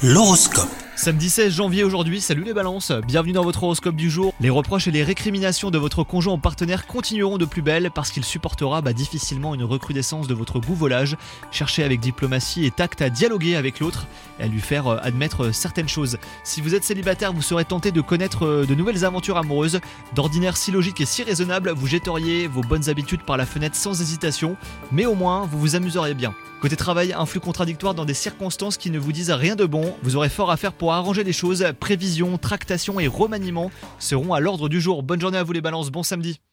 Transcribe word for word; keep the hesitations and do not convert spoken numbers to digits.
L'horoscope. Samedi seize janvier aujourd'hui, salut les balances, bienvenue dans votre horoscope du jour. Les reproches et les récriminations de votre conjoint ou partenaire continueront de plus belle parce qu'il supportera bah, difficilement une recrudescence de votre goût volage. Cherchez avec diplomatie et tact à dialoguer avec l'autre et à lui faire euh, admettre euh, certaines choses. Si vous êtes célibataire, vous serez tenté de connaître euh, de nouvelles aventures amoureuses. D'ordinaire si logique et si raisonnable, vous jetteriez vos bonnes habitudes par la fenêtre sans hésitation, mais au moins vous vous amuserez bien. Côté travail, un flux contradictoire dans des circonstances qui ne vous disent rien de bon. Vous aurez fort à faire pour arranger les choses. Prévisions, tractations et remaniements seront à l'ordre du jour. Bonne journée à vous les balances, bon samedi.